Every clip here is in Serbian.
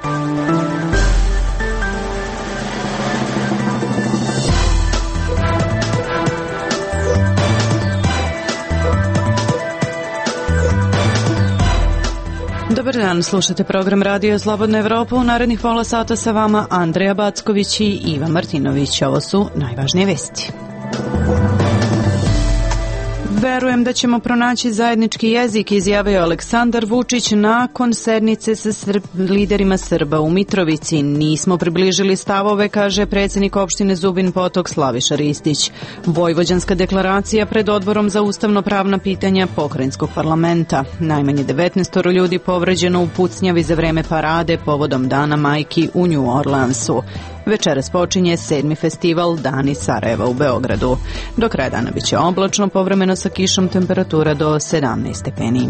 Dobar dan, slušate program Radio Slobodna Evropa. U narednih pola sata sa vama Andreja Backović i Iva Martinović. Ovo su najvažnije vesti. Verujem da ćemo pronaći zajednički jezik, izjavio Aleksandar Vučić nakon sednice sa liderima Srba u Mitrovici. Nismo približili stavove, kaže predsjednik opštine Zubin Potok Slaviša Ristić. Vojvođanska deklaracija pred odborom za ustavno-pravna pitanja pokrajinskog parlamenta. Najmanje 19 ljudi povređeno u pucnjavi za vreme parade povodom Dana majki u New Orleansu. Večeras počinje 7. festival Dani Sarajeva u Beogradu. Do kraja dana biće oblačno, povremeno sa kišom, temperatura do 17 stepeni.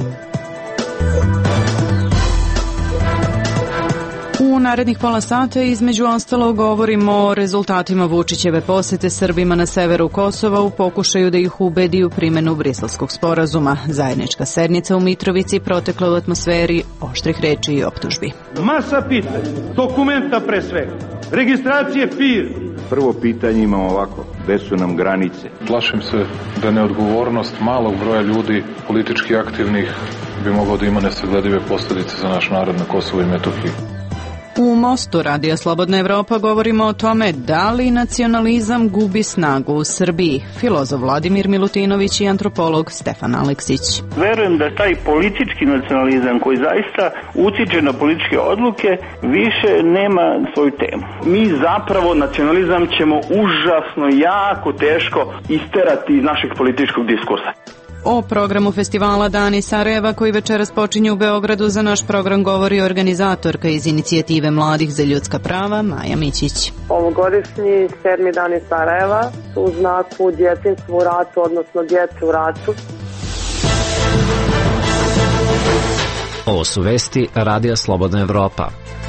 U narednih pola sata između ostalog govorimo o rezultatima Vučićeve posete Srbima na severu Kosova u pokušaju da ih ubedi u primjenu Briselskog sporazuma. Zajednička sednica u Mitrovici protekla u atmosferi oštrih reči i optužbi. Masa pitanja, dokumenta pre svega, registracije firme. Prvo pitanje imamo ovako, gde su nam granice? Plašim se da neodgovornost malog broja ljudi, politički aktivnih, bi mogao da ima nesagledive posljedice za naš narod na Kosovu i Metohiji. U Mostu Radija Slobodna Evropa govorimo o tome da li nacionalizam gubi snagu u Srbiji. Filozof Vladimir Milutinović i antropolog Stefan Aleksić. Verujem da taj politički nacionalizam koji zaista utiče na političke odluke više nema svoju temu. Mi zapravo nacionalizam ćemo užasno jako teško isterati iz našeg političkog diskursa. O programu festivala Dani Sarajeva koji večeras počinje u Beogradu za naš program govori organizatorka iz inicijative Mladih za ljudska prava Maja Mićić. Ovogodišnji 7. Dani Sarajeva su u znaku djetinjstva u ratu, odnosno djece u ratu. Ovo su vesti Radija Slobodna Evropa.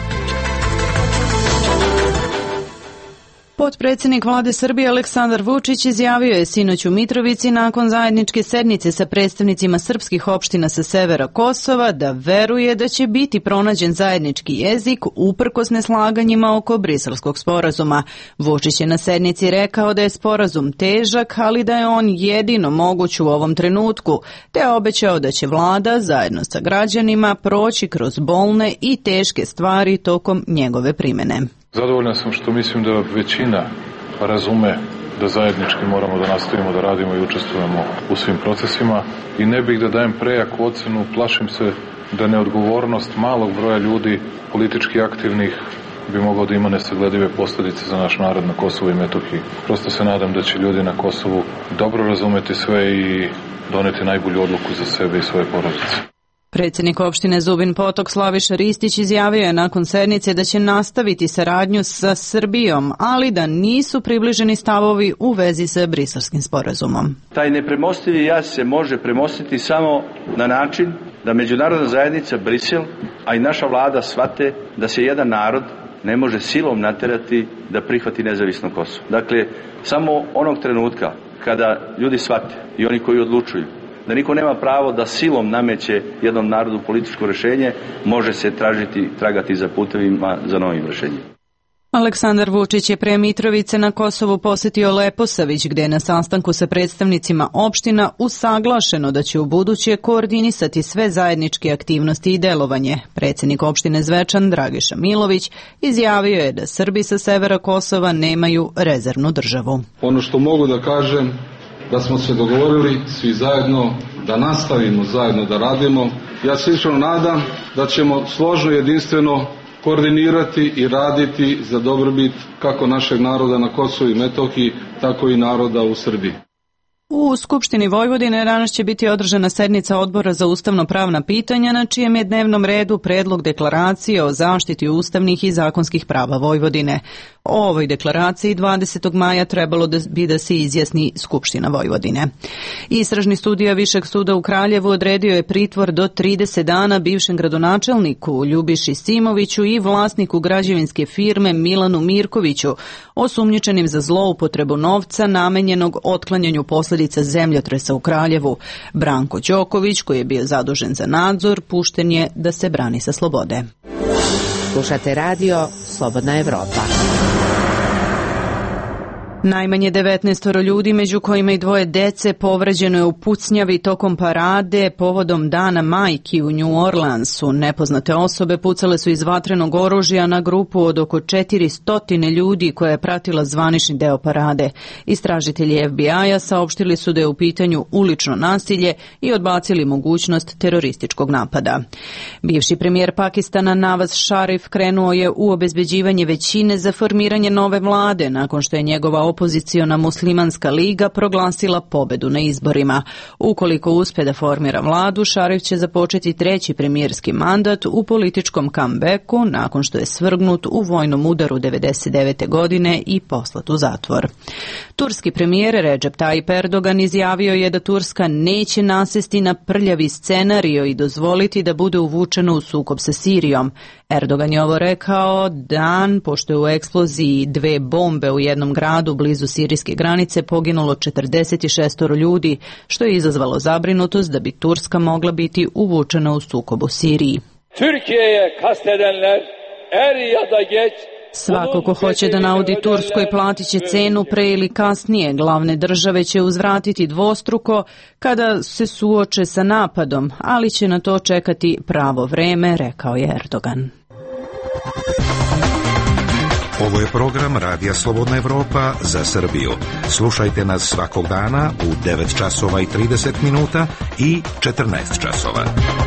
Potpredsjednik vlade Srbije Aleksandar Vučić izjavio je sinoć u Mitrovici nakon zajedničke sednice sa predstavnicima srpskih opština sa severa Kosova da veruje da će biti pronađen zajednički jezik uprkos neslaganjima oko Briselskog sporazuma. Vučić je na sednici rekao da je sporazum težak, ali da je on jedino moguć u ovom trenutku, te obećao da će vlada zajedno sa građanima proći kroz bolne i teške stvari tokom njegove primjene. Zadovoljan sam što mislim da većina razume da zajednički moramo da nastavimo da radimo i učestvujemo u svim procesima i ne bih da dajem prejaku ocenu, plašim se da neodgovornost malog broja ljudi, politički aktivnih, bi mogao da ima nesagledive posljedice za naš narod na Kosovu i Metohiji. Prosto se nadam da će ljudi na Kosovu dobro razumeti sve i doneti najbolju odluku za sebe i svoje porodice. Predsjednik opštine Zubin Potok Slaviša Ristić izjavio je nakon sednice da će nastaviti saradnju sa Srbijom, ali da nisu približeni stavovi u vezi sa Briselskim sporazumom. Taj nepremostivi jaz se može premostiti samo na način da međunarodna zajednica Brisel, a i naša vlada shvate da se jedan narod ne može silom naterati da prihvati nezavisno Kosovo. Dakle, samo onog trenutka kada ljudi shvate i oni koji odlučuju da niko nema pravo da silom nameće jednom narodu političko rješenje, može se tragati za putevima za novim rješenjem. Aleksandar Vučić je pre Mitrovice na Kosovu posjetio Leposavić, gde je na sastanku sa predstavnicima opština usaglašeno da će ubuduće koordinisati sve zajedničke aktivnosti i delovanje. Predsjednik opštine Zvečan Dragiša Milović izjavio je da Srbi sa severa Kosova nemaju rezervnu državu. Ono što mogu da kažem, da smo se dogovorili svi zajedno da nastavimo zajedno da radimo. Ja se iskreno nadam da ćemo složno i jedinstveno koordinirati i raditi za dobrobit kako našeg naroda na Kosovu i Metohiji, tako i naroda u Srbiji. U Skupštini Vojvodine danas će biti održana sednica Odbora za ustavno-pravna pitanja, na čijem je dnevnom redu predlog deklaracije o zaštiti ustavnih i zakonskih prava Vojvodine. O ovoj deklaraciji 20. maja trebalo bi da se izjasni Skupština Vojvodine. Istražni sudija Višeg suda u Kraljevu odredio je pritvor do 30 dana bivšem gradonačelniku Ljubiši Simoviću i vlasniku građevinske firme Milanu Mirkoviću, osumnjičenim za zloupotrebu novca namenjenog otklanjanju posljedica zemljotresa u Kraljevu. Branko Đoković, koji je bio zadužen za nadzor, pušten je da se brani sa slobode. Slušate radio Slobodna Evropa. Najmanje 19 ljudi, među kojima i 2 dece, povređeno je u pucnjavi tokom parade povodom Dana majki u New Orleansu. Nepoznate osobe pucale su iz vatrenog oružja na grupu od oko 400 ljudi koja je pratila zvanični deo parade. Istražitelji FBI-a saopštili su da je u pitanju ulično nasilje i odbacili mogućnost terorističkog napada. Bivši premijer Pakistana Nawaz Sharif krenuo je u obezbeđivanje većine za formiranje nove vlade nakon što je njegova opoziciona Muslimanska liga proglasila pobedu na izborima. Ukoliko uspe da formira vladu, Šarif će započeti 3. premijerski mandat u političkom comebacku nakon što je svrgnut u vojnom udaru 1999. godine i poslat u zatvor. Turski premijer Recep Tayyip Erdogan izjavio je da Turska neće nasesti na prljavi scenario i dozvoliti da bude uvučeno u sukob sa Sirijom. Erdogan je ovo rekao dan pošto je u eksploziji 2 bombe u jednom gradu blizu sirijske granice poginulo 46 ljudi, što je izazvalo zabrinutost da bi Turska mogla biti uvučena u sukob u Siriji. Svako ko hoće da naudi Turskoj platit će cenu pre ili kasnije. Glavne države će uzvratiti dvostruko kada se suoče sa napadom, ali će na to čekati pravo vreme, rekao je Erdogan. Ovo je program Radija Slobodna Evropa za Srbiju. Slušajte nas svakog dana u 9 časova i 30 minuta i 14 časova.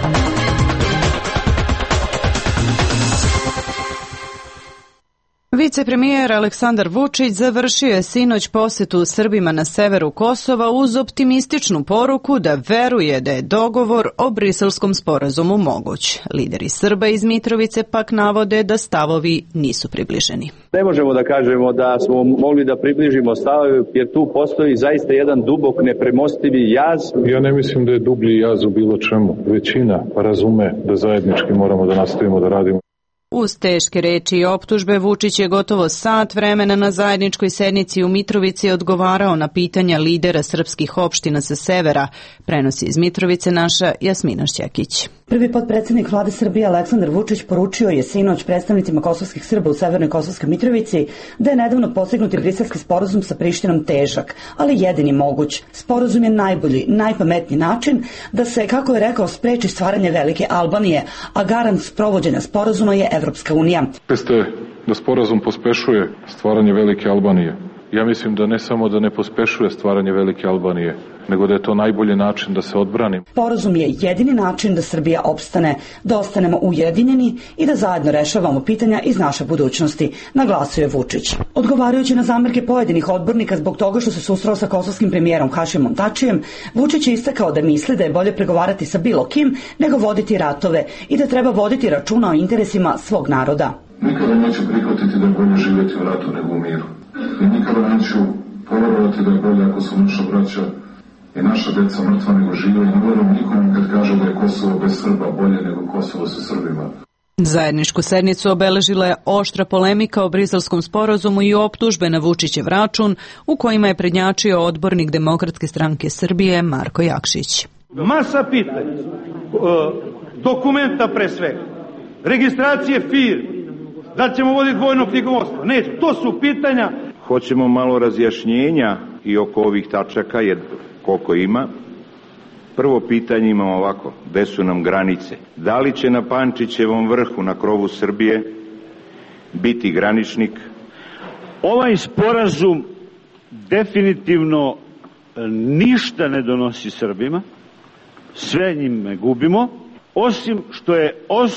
Vicepremijer Aleksandar Vučić završio je sinoć posetu Srbima na severu Kosova uz optimističnu poruku da veruje da je dogovor o Briselskom sporazumu moguć. Lideri Srba iz Mitrovice pak navode da stavovi nisu približeni. Ne možemo da kažemo da smo mogli da približimo stavove, jer tu postoji zaista jedan dubok, nepremostivi jaz. Ja ne mislim da je dublji jaz u bilo čemu. Većina razume da zajednički moramo da nastavimo da radimo. Uz teške reči i optužbe, Vučić je gotovo sat vremena na zajedničkoj sednici u Mitrovici odgovarao na pitanja lidera srpskih opština sa severa, prenosi iz Mitrovice naša Jasmina Šćekić. Prvi potpredsjednik vlade Srbije Aleksandar Vučić poručio je sinoć predstavnicima kosovskih Srba u severnoj Kosovskoj Mitrovici da je nedavno postignuti Briselski sporazum sa Prištinom težak, ali jedini moguć. Sporazum je najbolji, najpametniji način da se, kako je rekao, spreči stvaranje velike Albanije, a garant sprovođenja sporazuma je Evropska unija. Jeste da sporazum pospešuje stvaranje velike Albanije. Ja mislim da ne samo da ne pospešuje stvaranje velike Albanije, nego da je to najbolji način da se odbrani. Sporazum je jedini način da Srbija opstane, da ostanemo ujedinjeni i da zajedno rešavamo pitanja iz naše budućnosti, naglasio je Vučić. Odgovarajući na zamerke pojedinih odbornika zbog toga što se susreo sa kosovskim premijerom Hašimom Tačijem, Vučić je istakao da misli da je bolje pregovarati sa bilo kim nego voditi ratove i da treba voditi računa o interesima svog naroda. Nikada neću prihvatiti da je bolje živjeti u ratu nego u miru. I nikada neću poverovati da je bolje ako su naša braća i naša deca mrtva nego živa i ne verujem nikom kad kaže da je Kosovo bez Srba bolje nego Kosovo sa Srbima. Zajedničku sednicu obeležila je oštra polemika o Briselskom sporazumu i optužbe na Vučićev račun u kojima je prednjačio odbornik Demokratske stranke Srbije Marko Jakšić. Masa pitanja, dokumenta pre svega, registracije firmi, da ćemo voditi vojno knjigovodstvo, neće, to su pitanja. Hoćemo malo razjašnjenja i oko ovih tačaka, jer koliko ima. Prvo pitanje imamo ovako, gde su nam granice? Da li će na Pančićevom vrhu na krovu Srbije biti graničnik? Ovaj sporazum definitivno ništa ne donosi Srbima, sve njime gubimo, osim što je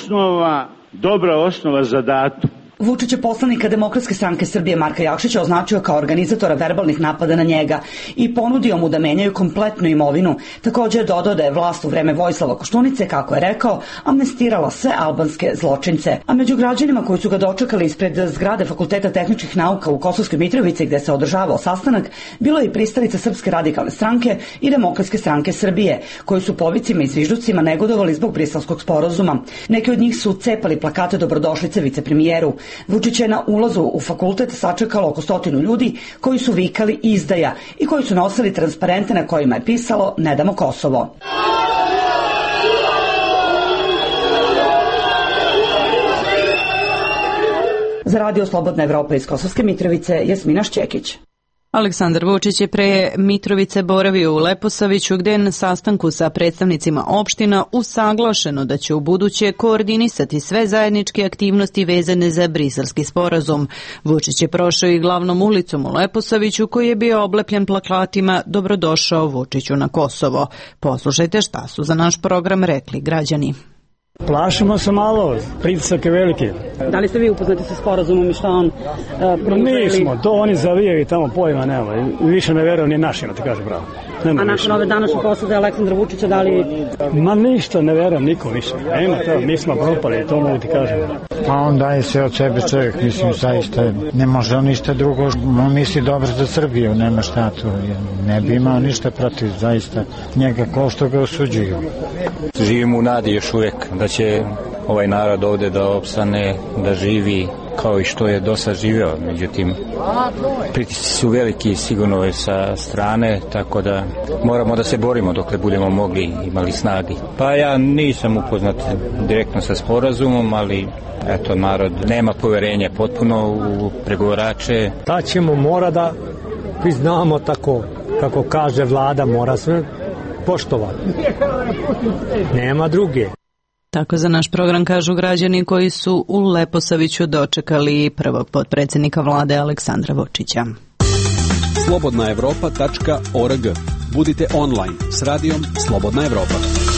dobra osnova za datum. Vučić je poslanika Demokratske stranke Srbije Marka Jakšića označio kao organizatora verbalnih napada na njega i ponudio mu da menjaju kompletnu imovinu. Također je dodao da je vlast u vreme Vojislava Koštunice, kako je rekao, amnestirala sve albanske zločince. A među građanima koji su ga dočekali ispred zgrade Fakulteta tehničkih nauka u Kosovskoj Mitrovici gde se održavao sastanak, bilo je i pristalica Srpske radikalne stranke i Demokratske stranke Srbije, koji su po vicima i zvižducima negodovali zbog Briselskog sporazuma. Neki od njih su cepali plakate dobrodošlice vicepremijeru. Vučić je na ulazu u fakultet sačekalo oko 100 ljudi koji su vikali izdaja i koji su nosili transparente na kojima je pisalo "Ne damo Kosovo". Za Radio Slobodna Evropa iz Kosovske Mitrovice, Jasmina Šćekić. Aleksandar Vučić je pre Mitrovice boravio u Leposaviću, gde je na sastanku sa predstavnicima opština usaglašeno da će u buduće koordinisati sve zajedničke aktivnosti vezane za Briselski sporazum. Vučić je prošao i glavnom ulicom u Leposaviću, koji je bio oblepljen plakatima "Dobrodošao Vučiću na Kosovo". Poslušajte šta su za naš program rekli građani. Plašimo se malo, pritisak je veliki. Da li ste vi upoznati sa sporazumom i šta on promužuje? Nismo, to oni zavijaju tamo, pojma nema. Više ne verujem ni našima, ti kažem pravo. A nakon ove današnje posude Aleksandra Vučića, da li... Ma ništa, ne verujem nikom više. Nema to, mi smo propali, to mogu ti kažem. Pa on daje sve od sebe čovjek, mislim, zaista ne može on ništa drugo. On misli dobro za Srbiju, nema šta tu. Ne bi imao ništa protiv, zaista, njega ko što ga osuđuju. Živimo u nadi još uvijek da će ovaj narod ovdje da opstane, da živi kao i što je do sad živeo. Međutim, pritisci su veliki sigurno sa strane, tako da moramo da se borimo dokle budemo mogli, imali snagi. Pa ja nisam upoznat direktno sa sporazumom, ali eto, narod nema poverenja potpuno u pregovarače. Ta ćemo mora da priznamo tako, kako kaže vlada, mora sve poštovati. Nema druge. Tako za naš program kažu građani koji su u Leposaviću dočekali prvog potpredsjednika vlade Aleksandra Vučića. slobodnaevropa.org. Budite online s radijom Slobodna Evropa.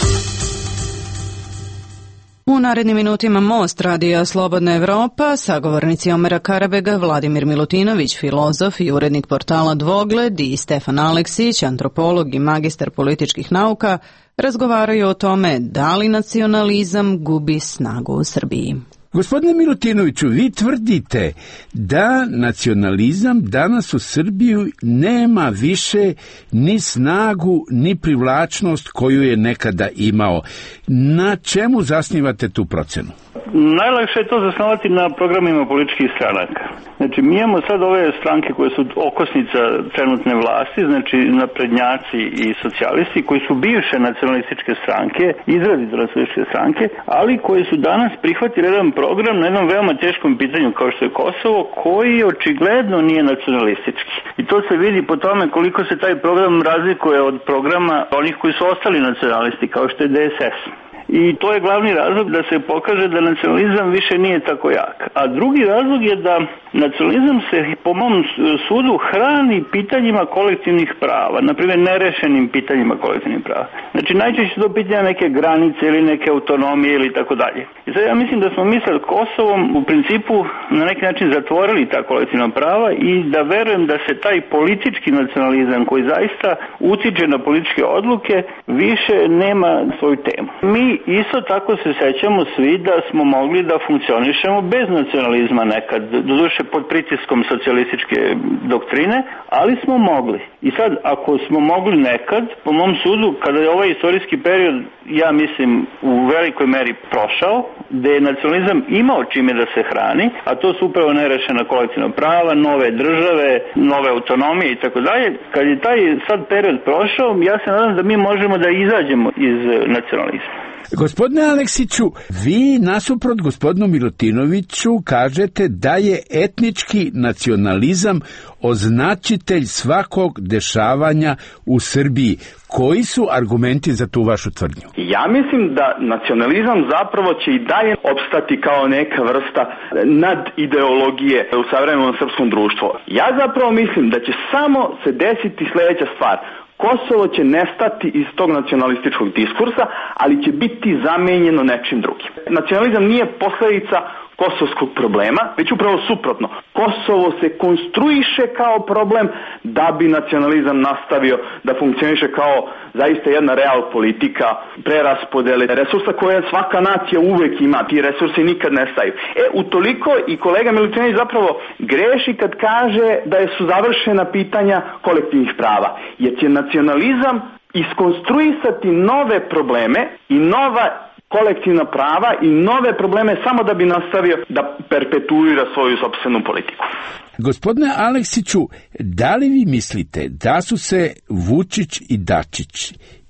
U narednim minutima Most radija Slobodna Evropa, sagovornici Omera Karabega, Vladimir Milutinović, filozof i urednik portala Dvogled, i Stefan Aleksić, antropolog i magistar političkih nauka, razgovaraju o tome da li nacionalizam gubi snagu u Srbiji. Gospodine Milutinoviću, vi tvrdite da nacionalizam danas u Srbiju nema više ni snagu, ni privlačnost koju je nekada imao. Na čemu zasnivate tu procenu? Najlakše je to zasnovati na programima političkih stranaka. Znači, mi imamo sad ove stranke koje su okosnica trenutne vlasti, znači naprednjaci i socijalisti, koji su bivše nacionalističke stranke, izrazito nacionalističke stranke, ali koji su danas prihvatili jedan program na jednom veoma teškom pitanju kao što je Kosovo, koji očigledno nije nacionalistički. I to se vidi po tome koliko se taj program razlikuje od programa onih koji su ostali nacionalisti, kao što je DSS. I to je glavni razlog da se pokaže da nacionalizam više nije tako jak. A drugi razlog je da nacionalizam se, po mom sudu, hrani pitanjima kolektivnih prava, na primjer nerešenim pitanjima kolektivnih prava. Znači, najčešće to pitanja neke granice ili neke autonomije ili tako dalje. I sad ja mislim da smo mi sa Kosovom u principu na neki način zatvorili ta kolektivna prava i da verujem da se taj politički nacionalizam koji zaista utiče na političke odluke više nema svoju temu. Mi isto tako se sećamo svi da smo mogli da funkcionišemo bez nacionalizma nekad, doduše pod pritiskom socijalističke doktrine, ali smo mogli. I sad, ako smo mogli nekad, po mom sudu, kada je ovaj istorijski period, ja mislim, u velikoj meri prošao, gde je nacionalizam imao čime da se hrani, a to su upravo nerešena kolektivna prava, nove države, nove autonomije i tako dalje, kad je taj sad period prošao, ja se nadam da mi možemo da izađemo iz nacionalizma. Gospodine Aleksiću, vi nasuprot gospodinu Milutinoviću kažete da je etnički nacionalizam označitelj svakog dešavanja u Srbiji. Koji su argumenti za tu vašu tvrdnju? Ja mislim da nacionalizam zapravo će i dalje opstati kao neka vrsta nadideologije u savremenom srpskom društvu. Ja zapravo mislim da će samo se desiti sljedeća stvar. Kosovo će nestati iz tog nacionalističkog diskursa, ali će biti zamenjeno nečim drugim. Nacionalizam nije posljedica kosovskog problema, već upravo suprotno. Kosovo se konstruiše kao problem da bi nacionalizam nastavio da funkcioniše kao zaista jedna real politika preraspodele resursa koje svaka nacija uvek ima. Ti resursi nikad nestaju. Utoliko i kolega Milutinović zapravo greši kad kaže da su završena pitanja kolektivnih prava. Jer će nacionalizam iskonstruisati nove probleme i nova kolektivna prava i nove probleme samo da bi nastavio da perpetuira svoju sopstvenu politiku. Gospodine Aleksiću, da li vi mislite da su se Vučić i Dačić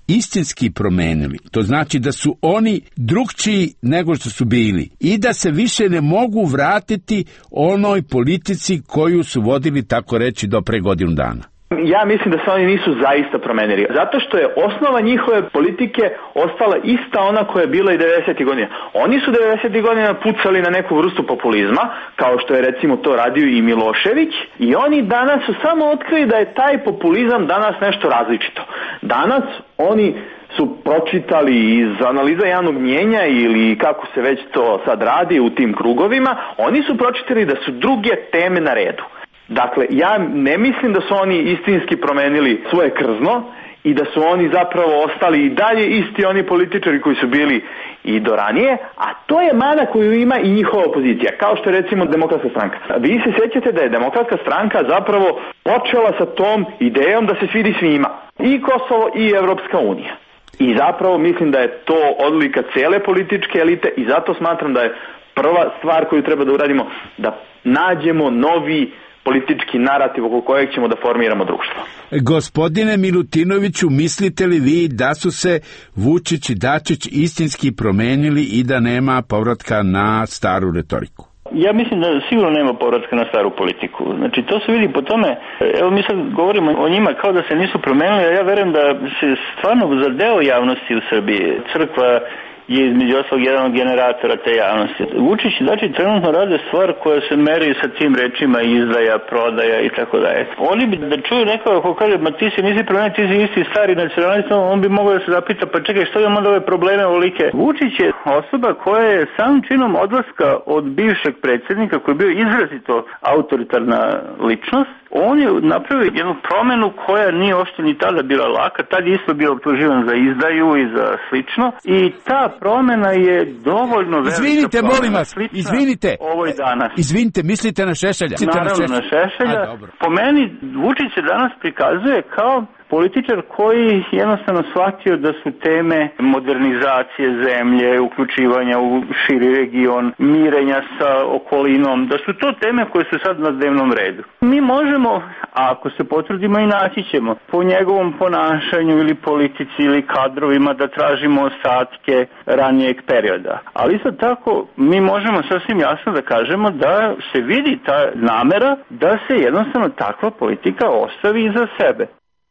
istinski promenili. To znači da su oni drugčiji nego što su bili i da se više ne mogu vratiti onoj politici koju su vodili, tako reći, do pre godinu dana. Ja mislim da se oni nisu zaista promenili, zato što je osnova njihove politike ostala ista ona koja je bila i 90. godina. Oni su 90. godina pucali na neku vrstu populizma, kao što je recimo to radio i Milošević, i oni danas su samo otkrili da je taj populizam danas nešto različito. Danas oni su pročitali iz analiza javnog mnijenja ili kako se već to sad radi u tim krugovima, oni su pročitali da su druge teme na redu. Dakle, ja ne mislim da su oni istinski promenili svoje krzno i da su oni zapravo ostali i dalje isti oni političari koji su bili i do ranije, a to je mana koju ima i njihova opozicija, kao što je recimo Demokratska stranka. Vi se sjećate da je Demokratska stranka zapravo počela sa tom idejom da se svidi svima, i Kosovo i Evropska unija. I zapravo mislim da je to odlika cele političke elite i zato smatram da je prva stvar koju treba da uradimo da nađemo novi politički narativ oko kojeg ćemo da formiramo društvo. Gospodine Milutinoviću, mislite li vi da su se Vučić i Dačić istinski promenili i da nema povratka na staru retoriku? Ja mislim da sigurno nema povratka na staru politiku. Znači, to se vidi po tome, evo mi sad govorimo o njima kao da se nisu promenili, a ja verujem da se stvarno za deo javnosti u Srbiji, crkva je između ostalog jedan od generatora te javnosti. Vučić i Dačić trenutno rade stvar koja se meri sa tim rečima izdaja, prodaja i tako dalje. Oni bi da čuju nekoga ko kaže, ma ti si nisi promenio, ti si isti stari nacionalista, on bi mogao da se zapita, pa čekaj, što imamo da ove probleme ovolike? Vučić je osoba koja je samim činom odlaska od bivšeg predsjednika, koji je bio izrazito autoritarna ličnost, on je napravio jednu promenu koja nije uopšte ni tada bila laka, tad je isto bio optuživan za izdaju i za slično i ta promena je dovoljno velika. Izvinite, molim vas, izvinite. Ovo je danas. Izvinite, mislite na Šešelja? Naravno na Šešelja. Po meni Vučić se danas prikazuje kao političar koji jednostavno shvatio da su teme modernizacije zemlje, uključivanja u širi region, mirenja sa okolinom, da su to teme koje su sad na dnevnom redu. Mi možemo, ako se potrudimo i naći ćemo, po njegovom ponašanju ili politici ili kadrovima da tražimo ostatke ranijeg perioda. Ali isto tako mi možemo sasvim jasno da kažemo da se vidi ta namera da se jednostavno takva politika ostavi iza sebe.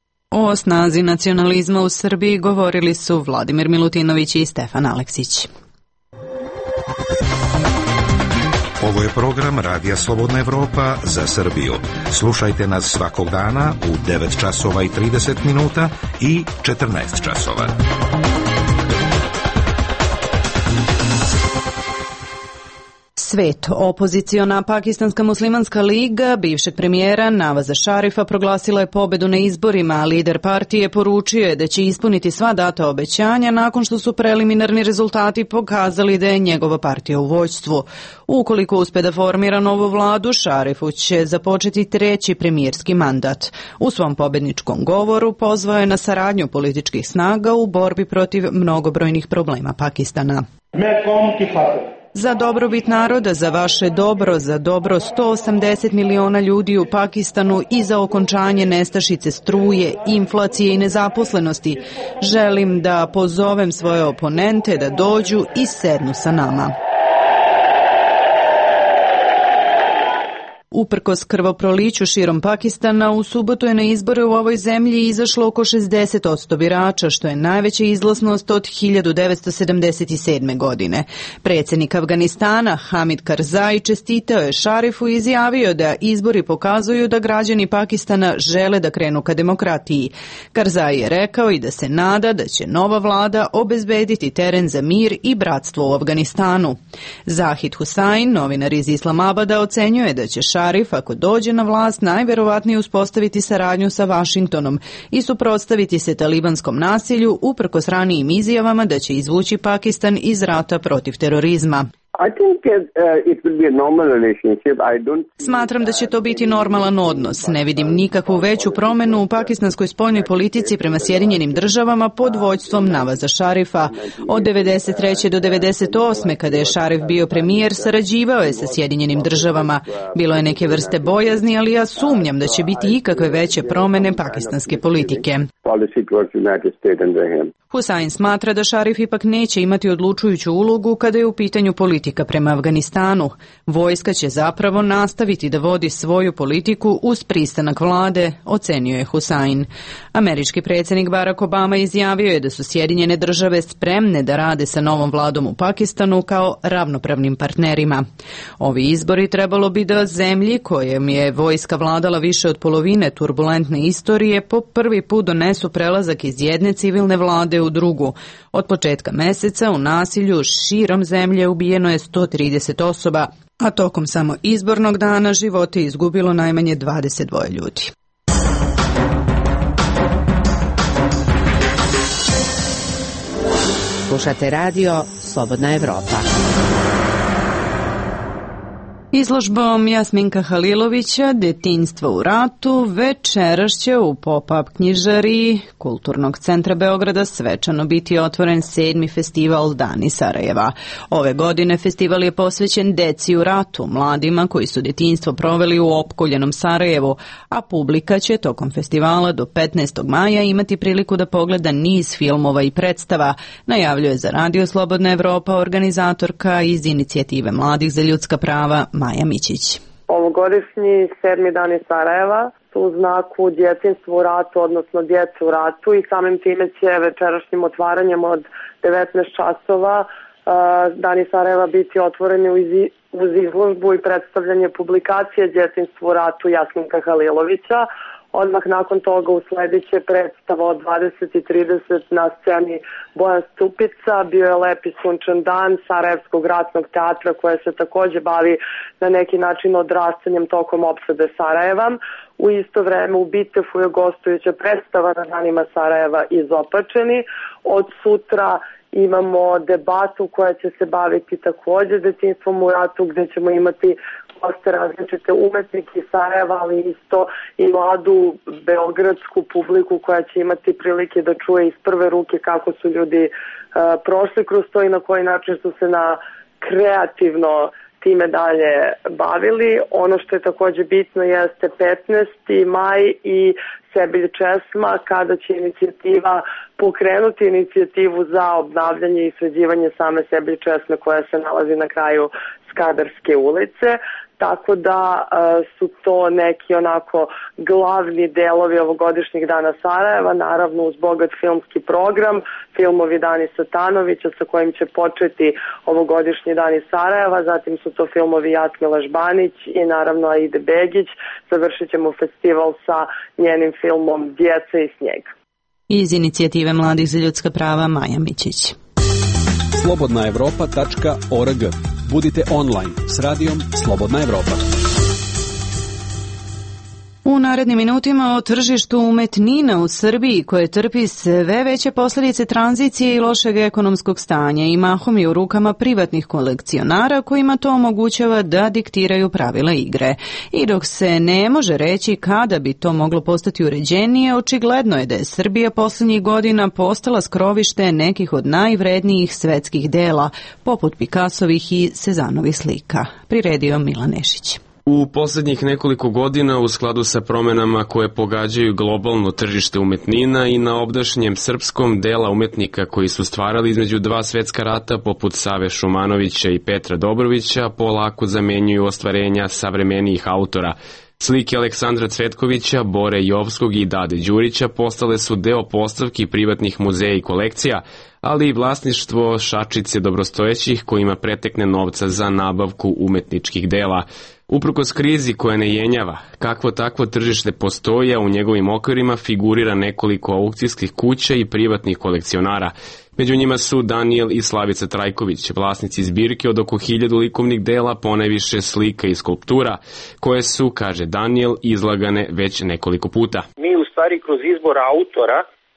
O snazi nacionalizma u Srbiji govorili su Vladimir Milutinović i Stefan Aleksić. Ovo je program Radija Slobodna Evropa za Srbiju. Slušajte nas svakog dana u 9 časova i 30 minuta i 14 časova. Svet. Opoziciona Pakistanska muslimanska liga bivšeg premijera Navaza Šarifa proglasila je pobedu na izborima, a lider partije poručio je da će ispuniti sva data obećanja nakon što su preliminarni rezultati pokazali da je njegova partija u vođstvu. Ukoliko uspe da formira novu vladu, Šarifu će započeti treći premijerski mandat. U svom pobedničkom govoru pozvao je na saradnju političkih snaga u borbi protiv mnogobrojnih problema Pakistana. Za dobrobit naroda, za vaše dobro, za dobro 180 miliona ljudi u Pakistanu i za okončanje nestašice struje, inflacije i nezaposlenosti, želim da pozovem svoje oponente da dođu i sednu sa nama. Uprkos krvoproliću širom Pakistana, u subotu je na izbore u ovoj zemlji izašlo oko 60% birača, što je najveća izlaznost od 1977. godine. Predsjednik Afganistana Hamid Karzai čestitao je Šarifu i izjavio da izbori pokazuju da građani Pakistana žele da krenu ka demokratiji. Karzai je rekao i da se nada da će nova vlada obezbediti teren za mir i bratstvo u Afganistanu. Zahid Husain, novinar iz Islamabada, ocenjuje da će Šarif, ako dođe na vlast, najverovatnije uspostaviti saradnju sa Vašingtonom i suprotstaviti se talibanskom nasilju uprkos ranijim izjavama da će izvući Pakistan iz rata protiv terorizma. Smatram da će to biti normalan odnos. Ne vidim nikakvu veću promenu u pakistanskoj spoljnoj politici prema Sjedinjenim državama pod vođstvom Navaza Šarifa. Od 1993. do 1998. kada je Šarif bio premijer, sarađivao je sa Sjedinjenim državama. Bilo je neke vrste bojazni, ali ja sumnjam da će biti ikakve veće promene pakistanske politike. Hussain smatra da Šarif ipak neće imati odlučujuću ulogu kada je u pitanju politika prema Afganistanu. Vojska će zapravo nastaviti da vodi svoju politiku uz pristanak vlade, ocenio je Hussain. Američki predsjednik Barack Obama izjavio je da su Sjedinjene države spremne da rade sa novom vladom u Pakistanu kao ravnopravnim partnerima. Ovi izbori trebalo bi da zemlji kojem je vojska vladala više od polovine turbulentne istorije po prvi put donesu prelazak iz jedne civilne vlade u drugu. Od početka meseca u nasilju širom zemlje ubijeno je 130 osoba, a tokom samo izbornog dana živote je izgubilo najmanje 22 ljudi. Slušate radio Slobodna Evropa. Izložbom Jasminka Halilovića Detinjstvo u ratu večeras će u pop-up knjižari Kulturnog centra Beograda svečano biti otvoren 7. festival Dani Sarajeva. Ove godine festival je posvećen deci u ratu, mladima koji su detinjstvo proveli u opkoljenom Sarajevu, a publika će tokom festivala do 15. maja imati priliku da pogleda niz filmova i predstava, najavljuje za Radio Slobodna Evropa organizatorka iz Inicijative mladih za ljudska prava Maja Mićić. Ovogodišnji 7. Dani Sarajeva su u znaku djetinjstva u ratu, odnosno djece u ratu, i samim time će večerašnjim otvaranjem od 19 časova Dani Sarajeva biti otvoreni uz izložbu i predstavljanje publikacije Djetinjstvo u ratu Jasminka Halilovića. Odmah nakon toga usledit će predstava od 20:30 na sceni Bojan Stupica. Bio je lep i sunčan dan Sarajevskog ratnog teatra koja se takođe bavi na neki način odrastanjem tokom opsade Sarajeva. U isto vreme u Bitefu je gostujuća predstava na danima Sarajeva Izopačeni. Od sutra imamo debatu koja će se baviti takođe detinjstvom u ratu, gde ćemo imati goste različite umetnike iz Sarajeva, ali isto i mladu beogradsku publiku koja će imati prilike da čuje iz prve ruke kako su ljudi prošli kroz to i na koji način su se na kreativno time dalje bavili. Ono što je takođe bitno jeste 15. maj i Sebilj česma, kada će inicijativa pokrenuti inicijativu za obnavljanje i sređivanje same Sebilj česme koja se nalazi na kraju Skadarske ulice. Tako da su to neki onako glavni delovi ovogodišnjih Dana Sarajeva, naravno uz bogat filmski program, filmovi Dani Satanovića sa kojim će početi ovogodišnji Dani Sarajeva, zatim su to filmovi Jasmila Žbanić i naravno Aide Begić. Završit ćemo festival sa njenim filmom Djeca i snijeg. Iz Inicijative mladih za ljudska prava Maja Mićić. slobodnaevropa.org. Budite online s radijom Slobodna Evropa. U narednim minutima o tržištu umetnina u Srbiji koje trpi sve veće posljedice tranzicije i lošeg ekonomskog stanja i mahom je u rukama privatnih kolekcionara kojima to omogućava da diktiraju pravila igre. I dok se ne može reći kada bi to moglo postati uređenije, očigledno je da je Srbija posljednjih godina postala skrovište nekih od najvrednijih svetskih dela, poput Picassovih i Cezanovih slika. Priredio Milan Nešić. U posljednjih nekoliko godina, u skladu sa promenama koje pogađaju globalno tržište umetnina i na obdašnjem srpskom dela umetnika koji su stvarali između dva svetska rata, poput Save Šumanovića i Petra Dobrovića, polako zamenjuju ostvarenja savremenijih autora. Slike Aleksandra Cvetkovića, Bore Jovskog i Dade Đurića postale su deo postavki privatnih muzeja i kolekcija, ali i vlasništvo šačice dobrostojećih kojima pretekne novca za nabavku umetničkih dela. Uprkos krizi koja ne jenjava, kakvo takvo tržište postoji, a u njegovim okvirima figurira nekoliko aukcijskih kuća i privatnih kolekcionara. Među njima su Danijel i Slavica Trajković, vlasnici zbirke od oko 1000 likovnih dela, ponajviše slika i skulptura, koje su, kaže Danijel, izlagane već nekoliko puta. Mi u stvari kroz izbor autora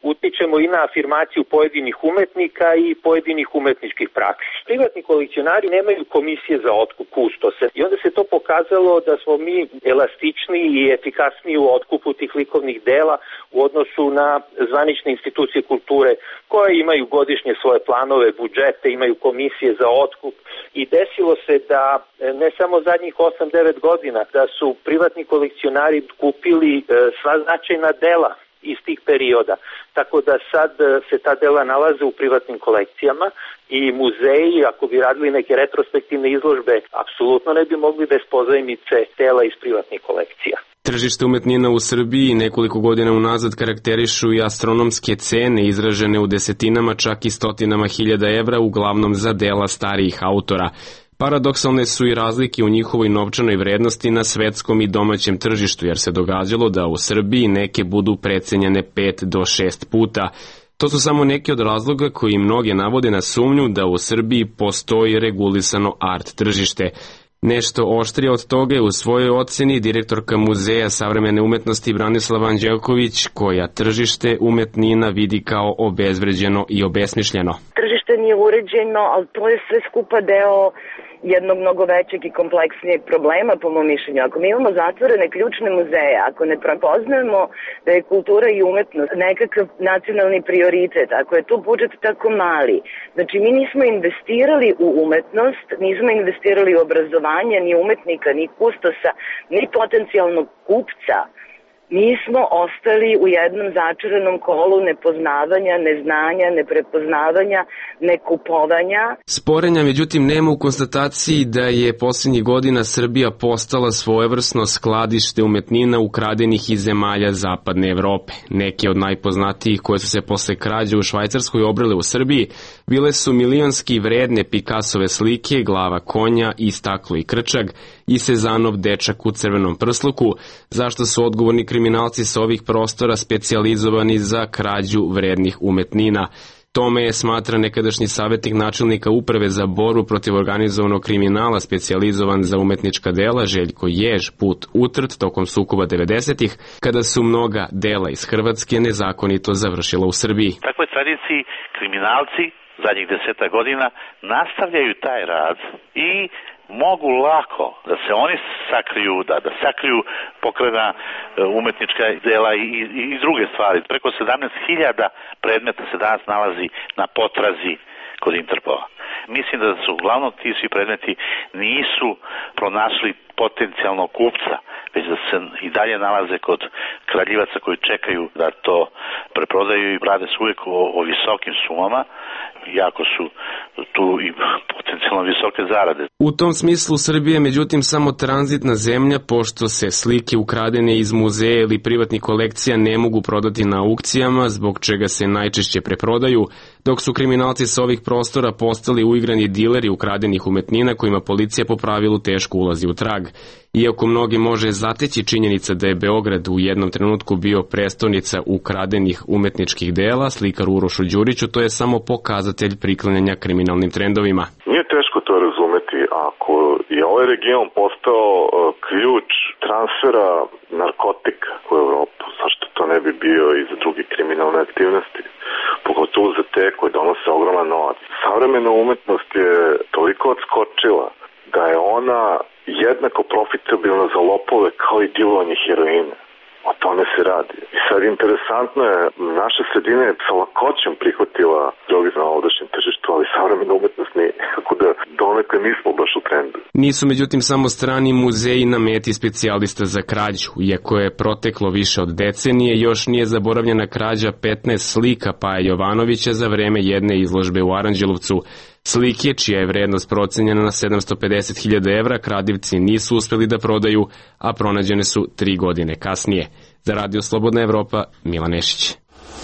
utičemo i na afirmaciju pojedinih umetnika i pojedinih umetničkih praksi. Privatni kolekcionari nemaju komisije za otkup kustose i onda se to pokazalo da smo mi elastičniji i efikasniji u otkupu tih likovnih dela u odnosu na zvanične institucije kulture koje imaju godišnje svoje planove, budžete, imaju komisije za otkup i desilo se da ne samo zadnjih 8-9 godina da su privatni kolekcionari kupili sva značajna dela iz tih perioda. Tako da sad se ta dela nalaze u privatnim kolekcijama i muzeji, ako bi radili neke retrospektivne izložbe, apsolutno ne bi mogli bez pozajmice dela iz privatnih kolekcija. Tržište umetnina u Srbiji nekoliko godina unazad karakterišu i astronomske cene izražene u desetinama, čak i stotinama hiljada evra, uglavnom za dela starijih autora. Paradoksalne su i razlike u njihovoj novčanoj vrednosti na svetskom i domaćem tržištu, jer se događalo da u Srbiji neke budu precenjene 5 do 6 puta. To su samo neki od razloga koji mnoge navode na sumnju da u Srbiji postoji regulisano art tržište. Nešto oštrije od toga je u svojoj oceni direktorka Muzeja savremene umetnosti Branislava Anđelković, koja tržište umetnina vidi kao obezvređeno i obesmišljeno. Tržište nije uređeno, ali to je sve skupa deo jednog mnogo većeg i kompleksnijeg problema, po mom mišljenju. Ako mi imamo zatvorene ključne muzeje, ako ne prepoznajemo da je kultura i umetnost nekakav nacionalni prioritet, ako je tu budžet tako mali, znači mi nismo investirali u umetnost, nismo investirali u obrazovanje, ni umetnika, ni kustosa, ni potencijalnog kupca, mi smo ostali u jednom začaranom kolu nepoznavanja, neznanja, neprepoznavanja, nekupovanja. Sporenja, međutim, nema u konstataciji da je posljednjih godina Srbija postala svojevrsno skladište umetnina ukradenih iz zemalja zapadne Evrope. Neke od najpoznatijih koje su se posle krađe u Švajcarskoj obrile u Srbiji bile su milionski vredne Picassove slike, glava konja i staklo i krčag i Sezanov dečak u crvenom prsluku, zašto su odgovorni kriminalci sa ovih prostora specijalizovani za krađu vrednih umetnina. Tome je smatra nekadašnji savjetnik načelnika uprave za borbu protiv organizovanog kriminala specijalizovan za umetnička dela Željko Jež put utrt tokom sukoba 90-ih, kada su mnoga dela iz Hrvatske nezakonito završila u Srbiji. U takvoj tradiciji kriminalci zadnjih 10 godina nastavljaju taj rad i mogu lako da se oni sakriju, da sakriju pokrena umetnička dela i druge stvari. Preko 17.000 predmeta se danas nalazi na potrazi kod Interpola. Mislim da su uglavnom ti svi predmeti nisu pronašli potencijalnog kupca, već da se i dalje nalaze kod kraljivaca koji čekaju da to preprodaju i rade se uvijek o visokim sumama, jako su tu i potencijalno visoke zarade. U tom smislu Srbija je međutim samo tranzitna zemlja, pošto se slike ukradene iz muzeja ili privatnih kolekcija ne mogu prodati na aukcijama, zbog čega se najčešće preprodaju, dok su kriminalci sa ovih prostora postali uigrani dileri ukradenih umetnina kojima policija po pravilu teško ulazi u trag. Iako mnogi može zateći činjenica da je Beograd u jednom trenutku bio prestonica ukradenih umetničkih dela, slikar Urošu Đuriću, to je samo pokazatelj priklanjanja kriminalnim trendovima. Nije teško to razumeti. Ako je ovaj region postao ključ transfera narkotika u Evropu, zašto to ne bi bio i za druge kriminalne aktivnosti? Pogotovo za te koje donose ogroman novac. Savremena umetnost je toliko odskočila da je ona jednako profitabilna za lopove kao i dilovanje heroina. O tome se radi. I sad interesantno je, naša sredina je sa lakoćem prihvatila droge na ovdašnjem tržištu, ali savremena umetnost nije. Tako da donekle nismo baš u trendu. Nisu međutim samo strani muzeji na meti specijalista za krađu. Iako je proteklo više od decenije, još nije zaboravljena krađa 15 slika Paje Jovanovića za vreme jedne izložbe u Aranđelovcu. Slike, čija je vrednost procenjena na 750.000 evra, kradivci nisu uspeli da prodaju, a pronađene su 3 godine kasnije. Za Radio Slobodna Evropa, Milan Nešić.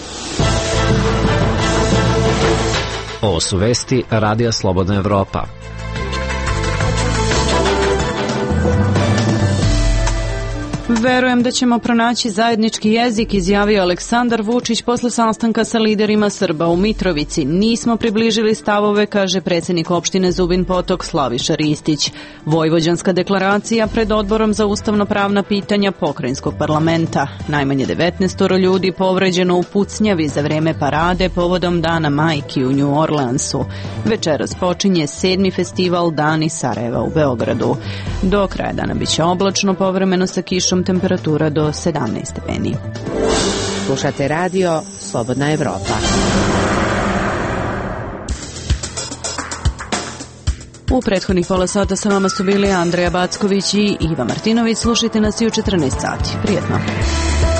Ovo su vesti Radija Slobodna Evropa. Verujem da ćemo pronaći zajednički jezik, izjavio Aleksandar Vučić posle sastanka sa liderima Srba u Mitrovici. Nismo približili stavove, kaže predsjednik opštine Zubin Potok Slaviša Ristić. Vojvođanska deklaracija pred odborom za ustavno-pravna pitanja pokrajinskog parlamenta. Najmanje 19 ljudi povređeno u pucnjavi za vreme parade povodom Dana majki u New Orleansu. Večeras počinje 7. festival Dani Sarajeva u Beogradu. Do kraja dana biće oblačno, povremeno sa kišom, temperatura do 17 stepeni. Slušate radio Slobodna Evropa. U prethodnih pola sata sa vama su bili Andreja Backović i Iva Martinović. Slušajte nas i u 14 sati. Prijetno.